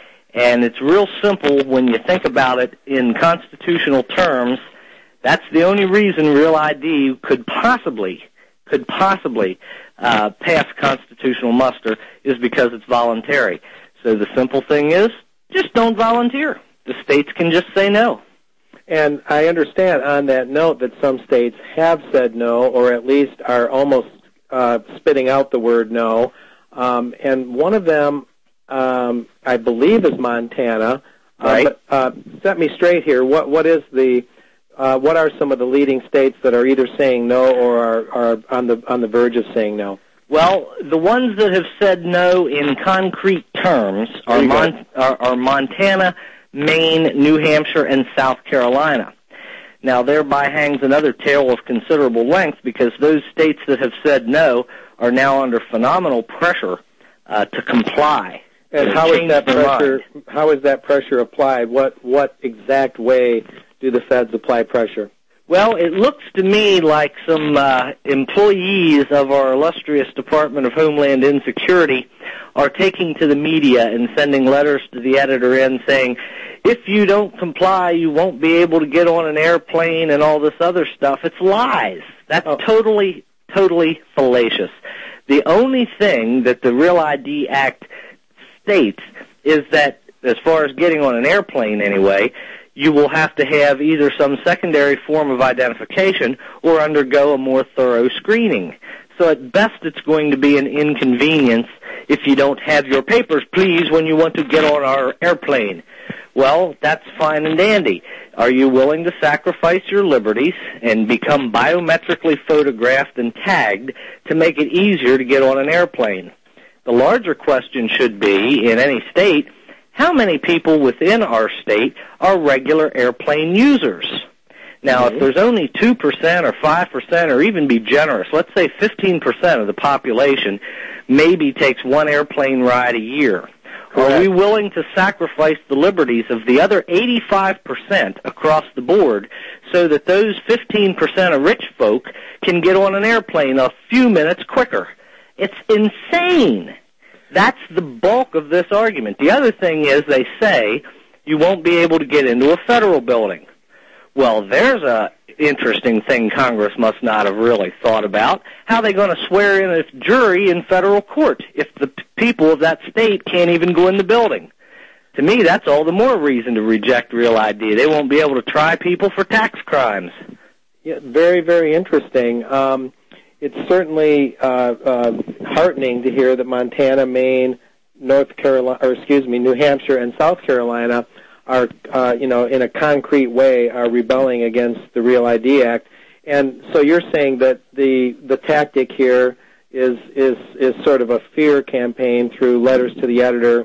And it's real simple when you think about it in constitutional terms. That's the only reason Real I D could possibly, could possibly uh, pass constitutional muster is because it's voluntary. So the simple thing is, just don't volunteer. The states can just say no. And I understand on that note that some states have said no, or at least are almost uh, spitting out the word no. Um, and one of them, um, I believe, is Montana. Right. Uh, but uh, set me straight here. What what is the uh, what are some of the leading states that are either saying no or are, are on the on the verge of saying no? Well, the ones that have said no in concrete terms are, Mon- are, are Montana, Maine, New Hampshire, and South Carolina. Now, thereby hangs another tale of considerable length, because those states that have said no are now under phenomenal pressure uh, to comply. And to how is change that their pressure? mind. How is that pressure applied? What what exact way do the feds apply pressure? Well, it looks to me like some uh, employees of our illustrious Department of Homeland Insecurity are taking to the media and sending letters to the editor in saying, if you don't comply, you won't be able to get on an airplane and all this other stuff. It's lies. That's oh. totally, totally fallacious. The only thing that the Real I D Act states is that, as far as getting on an airplane anyway, you will have to have either some secondary form of identification or undergo a more thorough screening. So at best it's going to be an inconvenience if you don't have your papers, please, when you want to get on our airplane. Well, that's fine and dandy. Are you willing to sacrifice your liberties and become biometrically photographed and tagged to make it easier to get on an airplane? The larger question should be, in any state, how many people within our state are regular airplane users? Now, mm-hmm. if there's only two percent or five percent, or even be generous, let's say fifteen percent of the population maybe takes one airplane ride a year. Correct. Are we willing to sacrifice the liberties of the other eighty-five percent across the board so that those fifteen percent of rich folk can get on an airplane a few minutes quicker? It's insane. That's the bulk of this argument. The other thing is they say you won't be able to get into a federal building. Well, there's a interesting thing Congress must not have really thought about. How are they going to swear in a jury in federal court if the p- people of that state can't even go in the building? To me, that's all the more reason to reject Real I D. They won't be able to try people for tax crimes. Yeah, very, very interesting. Um, it's certainly uh, uh, heartening to hear that Montana, Maine, North Carolina, or excuse me, New Hampshire, and South Carolina are, uh, you know, in a concrete way, are rebelling against the Real I D Act. And so you're saying that the the tactic here is is is sort of a fear campaign through letters to the editor.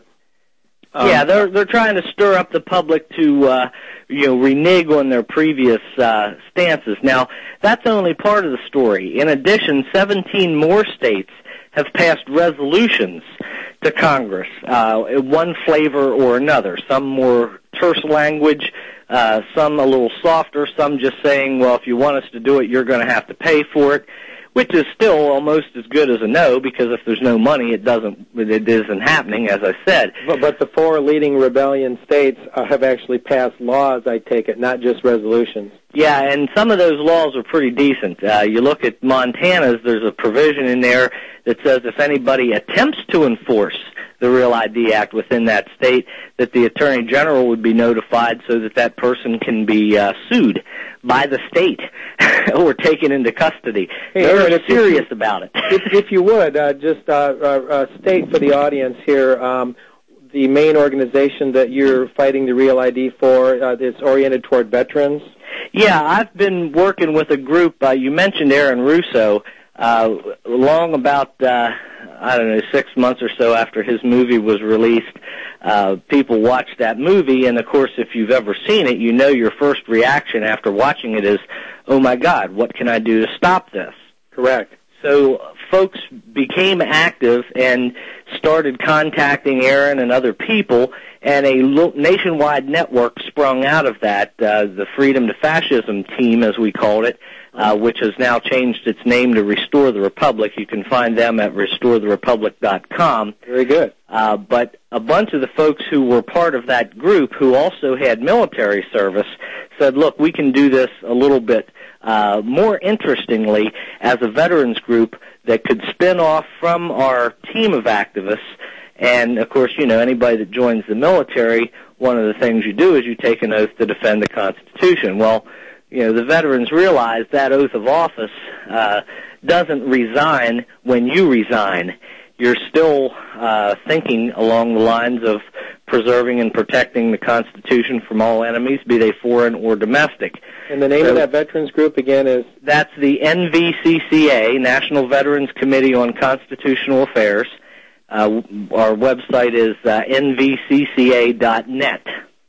Um, yeah, they're they're trying to stir up the public to uh, you know renege on their previous uh, stances. Now, that's only part of the story. In addition, seventeen more states have passed resolutions to Congress, uh, one flavor or another. Some more terse language, uh, some a little softer, some just saying, well, if you want us to do it, you're going to have to pay for it, which is still almost as good as a no, because if there's no money, it doesn't, it isn't happening, as I said. But, but the four leading rebellion states uh, have actually passed laws, I take it, not just resolutions. Yeah, and some of those laws are pretty decent. Uh, you look at Montana's, there's a provision in there that says if anybody attempts to enforce the Real I D Act within that state, that the Attorney General would be notified so that that person can be uh, sued by the state or taken into custody. Hey, They're Aaron, if serious you, about it. If, if you would, uh, just uh, uh, uh, state for the audience here um, the main organization that you're fighting the Real I D for uh, that's oriented toward veterans. Yeah, I've been working with a group. Uh, you mentioned Aaron Russo. Uh, long about, uh, I don't know, six months or so after his movie was released, uh, people watched that movie, and of course, if you've ever seen it, you know your first reaction after watching it is, oh my God, what can I do to stop this? Correct. So folks became active and started contacting Aaron and other people, and a nationwide network sprung out of that, uh, the Freedom to Fascism team, as we called it, uh, which has now changed its name to Restore the Republic. You can find them at restore the republic dot com. Very good. Uh, but a bunch of the folks who were part of that group, who also had military service, said, look, we can do this a little bit uh, more interestingly as a veterans group that could spin off from our team of activists. And, of course, you know, anybody that joins the military, one of the things you do is you take an oath to defend the Constitution. Well, you know, the veterans realize that oath of office uh, doesn't resign when you resign. You're still uh, thinking along the lines of preserving and protecting the Constitution from all enemies, be they foreign or domestic. And the name so, of that veterans group again is? That's the N V C C A, National Veterans Committee on Constitutional Affairs. Uh, our website is uh, N V C C A dot net.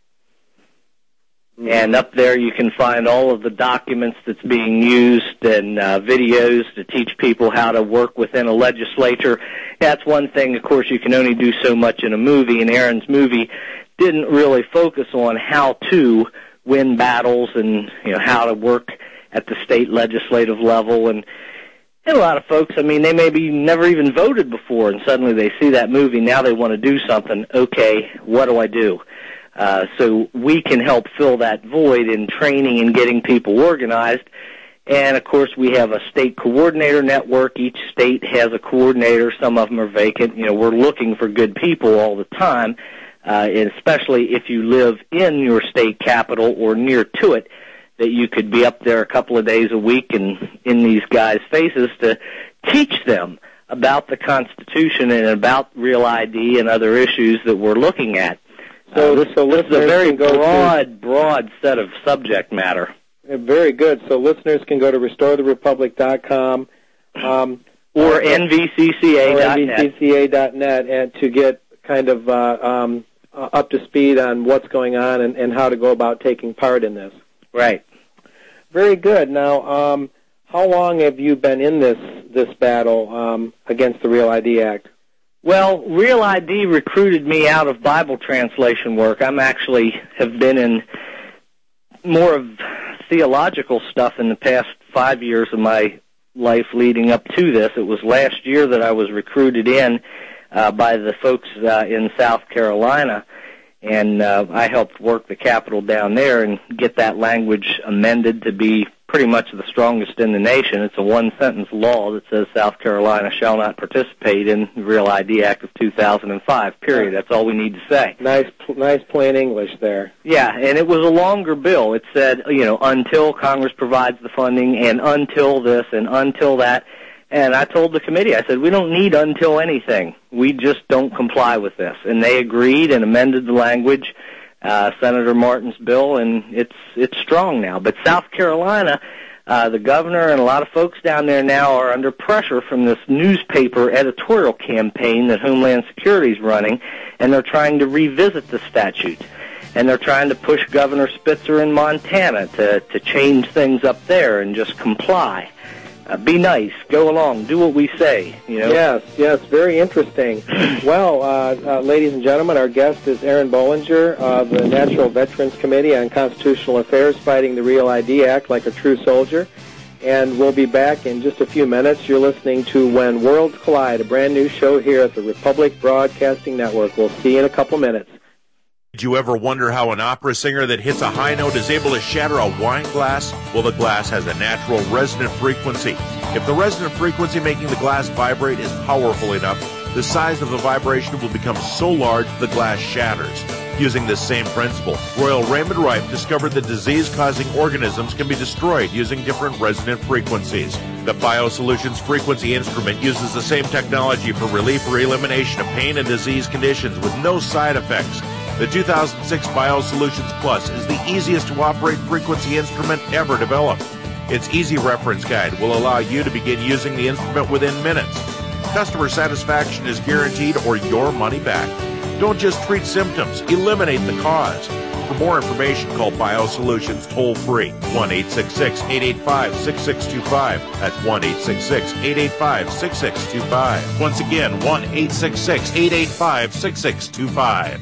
Mm-hmm. And up there you can find all of the documents that's being used and uh, videos to teach people how to work within a legislature. That's one thing, of course, you can only do so much in a movie, and Aaron's movie didn't really focus on how to win battles and, you know, how to work at the state legislative level. And And a lot of folks, I mean, they maybe never even voted before, and suddenly they see that movie, now they want to do something. Okay, what do I do? Uh, so we can help fill that void in training and getting people organized. And, of course, we have a state coordinator network. Each state has a coordinator. Some of them are vacant. You know, we're looking for good people all the time, uh, and especially if you live in your state capital or near to it, that you could be up there a couple of days a week and in these guys' faces to teach them about the Constitution and about Real I D and other issues that we're looking at. So, uh, this, so this is a very broad, to, broad set of subject matter. Very good. So listeners can go to restore the republic dot com um, or N V C C A dot net. N V C C A dot net and to get kind of uh, um, uh, up to speed on what's going on and, and how to go about taking part in this. Right. Very good. Now, um, how long have you been in this this battle um, against the Real I D Act? Well, Real I D recruited me out of Bible translation work. I'm actually have been in more of theological stuff in the past five years of my life leading up to this. It was last year that I was recruited in uh, by the folks uh, in South Carolina. And uh, I helped work the Capitol down there and get that language amended to be pretty much the strongest in the nation. It's a one-sentence law that says South Carolina shall not participate in the Real I D Act of two thousand five, period. That's all we need to say. Nice, nice plain English there. Yeah, and it was a longer bill. It said, you know, until Congress provides the funding and until this and until that. And I told the committee, I said, we don't need until anything. We just don't comply with this. And they agreed and amended the language, uh, Senator Martin's bill, and it's it's strong now. But South Carolina, uh, the governor and a lot of folks down there now are under pressure from this newspaper editorial campaign that Homeland Security is running, and they're trying to revisit the statute. And they're trying to push Governor Spitzer in Montana to, to change things up there and just comply. Uh, be nice. Go along. Do what we say. You know. Yes, yes. Very interesting. Well, uh, uh, ladies and gentlemen, our guest is Aaron Bollinger of the National Veterans Committee on Constitutional Affairs, fighting the Real I D Act like a true soldier. And we'll be back in just a few minutes. You're listening to When Worlds Collide, a brand new show here at the Republic Broadcasting Network. We'll see you in a couple minutes. Did you ever wonder how an opera singer that hits a high note is able to shatter a wine glass? Well, the glass has a natural resonant frequency. If the resonant frequency making the glass vibrate is powerful enough, the size of the vibration will become so large the glass shatters. Using this same principle, Royal Raymond Rife discovered that disease-causing organisms can be destroyed using different resonant frequencies. The BioSolutions frequency instrument uses the same technology for relief or elimination of pain and disease conditions with no side effects. The two thousand six BioSolutions Plus is the easiest to operate frequency instrument ever developed. Its easy reference guide will allow you to begin using the instrument within minutes. Customer satisfaction is guaranteed or your money back. Don't just treat symptoms, eliminate the cause. For more information, call BioSolutions toll-free, one eight six six, eight eight five, six six two five. That's one eight six six, eight eight five, six six two five. Once again, one eight six six, eight eight five, six six two five.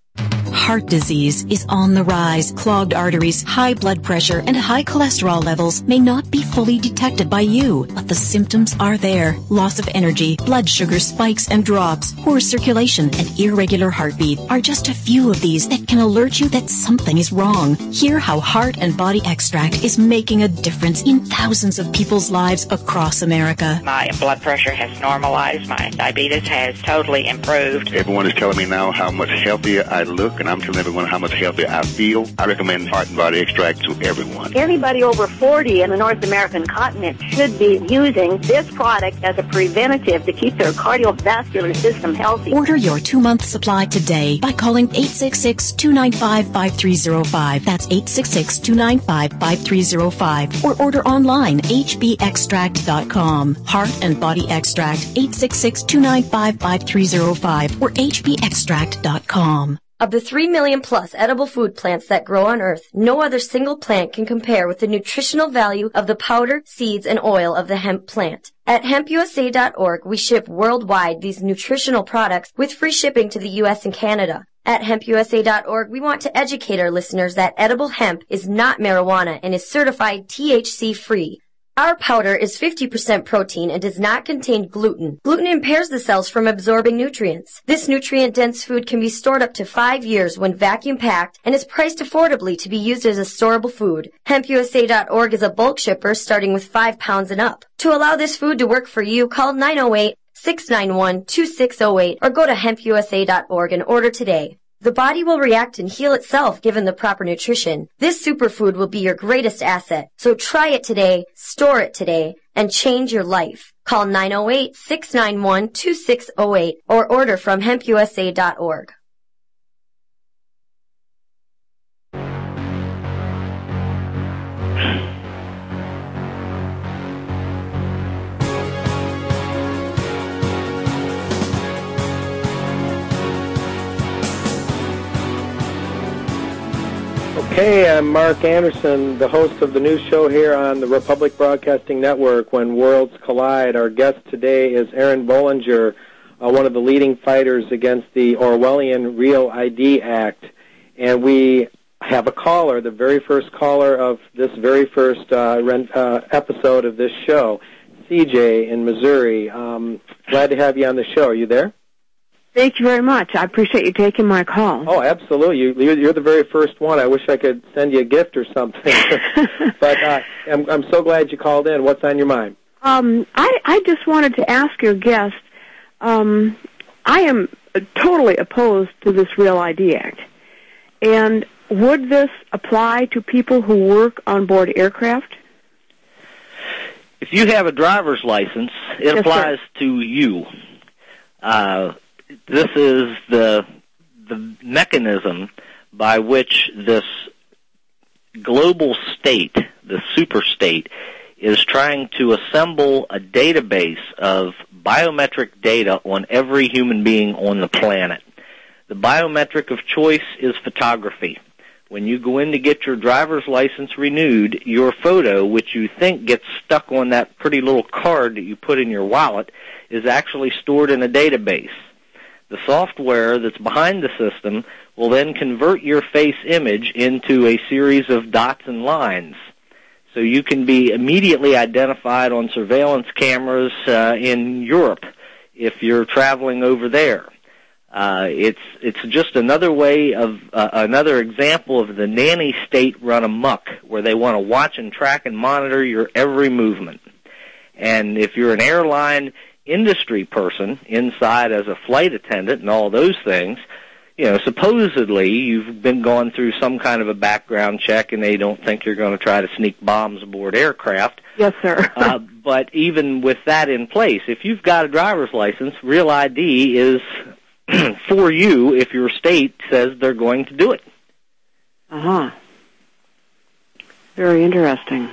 Heart disease is on the rise. Clogged arteries, high blood pressure, and high cholesterol levels may not be fully detected by you, but the symptoms are there. Loss of energy, blood sugar spikes and drops, poor circulation, and irregular heartbeat are just a few of these that can alert you that something is wrong. Hear how Heart and Body Extract is making a difference in thousands of people's lives across America. My blood pressure has normalized. My diabetes has totally improved. Everyone is telling me now how much healthier I look, and I'm telling everyone how much healthier I feel. I recommend Heart and Body Extract to everyone. Anybody over forty in the North American continent should be using this product as a preventative to keep their cardiovascular system healthy. Order your two-month supply today by calling eight six six, two nine five, five three zero five. That's eight six six, two nine five, five three zero five. Or order online, h b extract dot com. Heart and Body Extract, eight six six, two nine five, five three zero five or h b extract dot com. Of the three million plus edible food plants that grow on Earth, no other single plant can compare with the nutritional value of the powder, seeds, and oil of the hemp plant. At hemp u s a dot org, we ship worldwide these nutritional products with free shipping to the U S and Canada. At hemp u s a dot org, we want to educate our listeners that edible hemp is not marijuana and is certified T H C-free. Our powder is fifty percent protein and does not contain gluten. Gluten impairs the cells from absorbing nutrients. This nutrient-dense food can be stored up to five years when vacuum-packed and is priced affordably to be used as a storable food. hemp u s a dot org is a bulk shipper starting with five pounds and up. To allow this food to work for you, call nine oh eight, six nine one, two six oh eight or go to hemp u s a dot org and order today. The body will react and heal itself given the proper nutrition. This superfood will be your greatest asset. So try it today, store it today, and change your life. Call nine oh eight, six nine one, two six oh eight or order from hemp u s a dot org. Hey, I'm Mark Anderson, the host of the new show here on the Republic Broadcasting Network, When Worlds Collide. Our guest today is Aaron Bollinger, uh, one of the leading fighters against the Orwellian Real I D Act. And we have a caller, the very first caller of this very first uh, uh, episode of this show, C J in Missouri. Um, glad to have you on the show. Are you there? Thank you very much. I appreciate you taking my call. Oh, absolutely. You, you're the very first one. I wish I could send you a gift or something. but uh, I'm, I'm so glad you called in. What's on your mind? Um, I, I just wanted to ask your guest, um, I am totally opposed to this Real I D Act. And would this apply to people who work on board aircraft? If you have a driver's license, it Yes, applies sir. to you. Uh, this is the the mechanism by which this global state, the superstate, is trying to assemble a database of biometric data on every human being on the planet. The biometric of choice is photography. When you go in to get your driver's license renewed, your photo, which you think gets stuck on that pretty little card that you put in your wallet, is actually stored in a database. The software that's behind the system will then convert your face image into a series of dots and lines. So you can be immediately identified on surveillance cameras uh, in Europe if you're traveling over there. Uh, it's it's just another way of uh, another example of the nanny state run amok, where they want to watch and track and monitor your every movement. And if you're an airline, industry person inside as a flight attendant and all those things, you know, supposedly you've been going through some kind of a background check and they don't think you're going to try to sneak bombs aboard aircraft. Yes, sir. uh, but even with that in place, if you've got a driver's license, Real I D is for you if your state says they're going to do it. Uh-huh. Very interesting.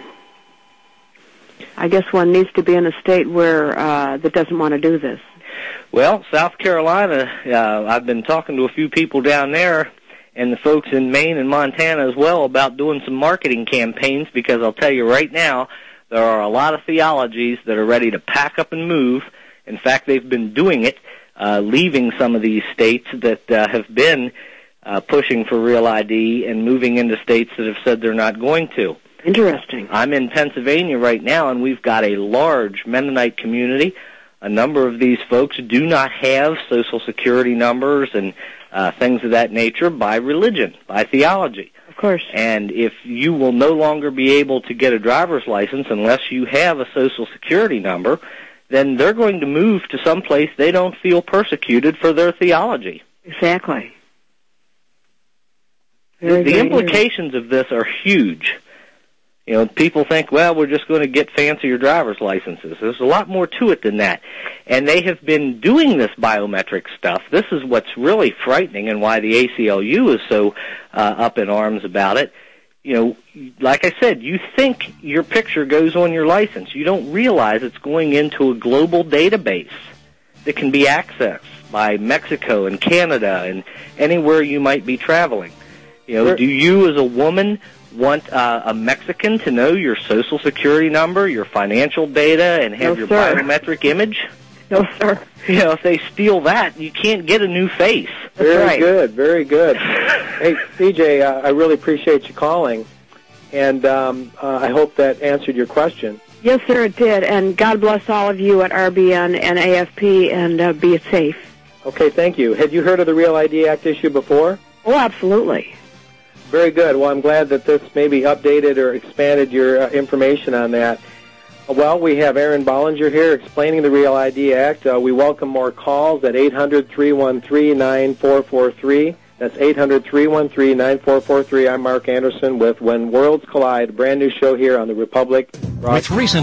I guess one needs to be in a state where uh, that doesn't want to do this. Well, South Carolina, uh, I've been talking to a few people down there and the folks in Maine and Montana as well about doing some marketing campaigns, because I'll tell you right now, there are a lot of theologies that are ready to pack up and move. In fact, they've been doing it, uh, leaving some of these states that uh, have been uh, pushing for Real I D and moving into states that have said they're not going to. Interesting. I'm in Pennsylvania right now, and we've got a large Mennonite community. A number of these folks do not have Social Security numbers and uh, things of that nature by religion, by theology. Of course. And if you will no longer be able to get a driver's license unless you have a Social Security number, then they're going to move to some place they don't feel persecuted for their theology. Exactly. Very, the very implications of this are huge. You know, people think, well, we're just going to get fancier driver's licenses. There's a lot more to it than that. And they have been doing this biometric stuff. This is what's really frightening and why the A C L U is so uh, up in arms about it. You know, like I said, you think your picture goes on your license. You don't realize it's going into a global database that can be accessed by Mexico and Canada and anywhere you might be traveling. You know, do you as a woman want uh, a Mexican to know your Social Security number, your financial data, and have no, your sir. biometric image? No, sir. You know, if they steal that, you can't get a new face. Very right. good, very good. Hey, C J, uh, I really appreciate you calling, and um, uh, I hope that answered your question. Yes, sir, it did. And God bless all of you at R B N and A F P, and uh, be safe. Okay, thank you. Had you heard of the Real I D Act issue before? Oh, absolutely. Very good. Well, I'm glad that this maybe updated or expanded your uh, information on that. Well, we have Aaron Bollinger here explaining the Real I D Act. Uh, we welcome more calls at eight hundred, three one three, nine four four three. That's eight hundred, three one three, nine four four three. I'm Mark Anderson with When Worlds Collide, a brand new show here on the Republic. With recent